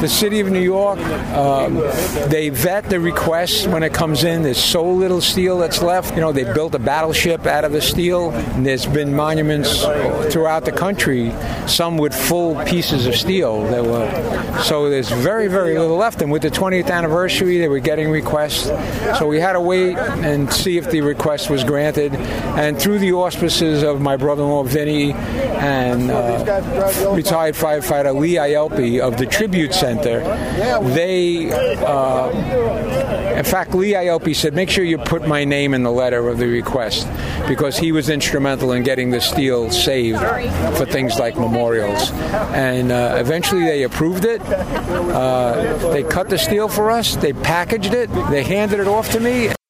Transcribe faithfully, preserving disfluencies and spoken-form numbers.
the city of New York, um, they vet the requests when it comes in. There's so little steel that's left. You know, they built a battleship out of the steel, and there's been monuments throughout the country, some with full pieces of steel. That were, so there's very, very little left. And with the twentieth anniversary, they were getting requests. So we had to wait and see if the request was granted. And through the auspices of my brother-in-law, Vinny, and uh, retired firefighter Lee Ielpi of the Tribute Center, they, uh, in fact, Lee Ielpi said, make sure you put my name in the letter of the request, because he was instrumental in getting the steel saved for things like memorials. And uh, eventually they approved it. Uh, they cut the steel for us. They packaged it. They handed it off to me.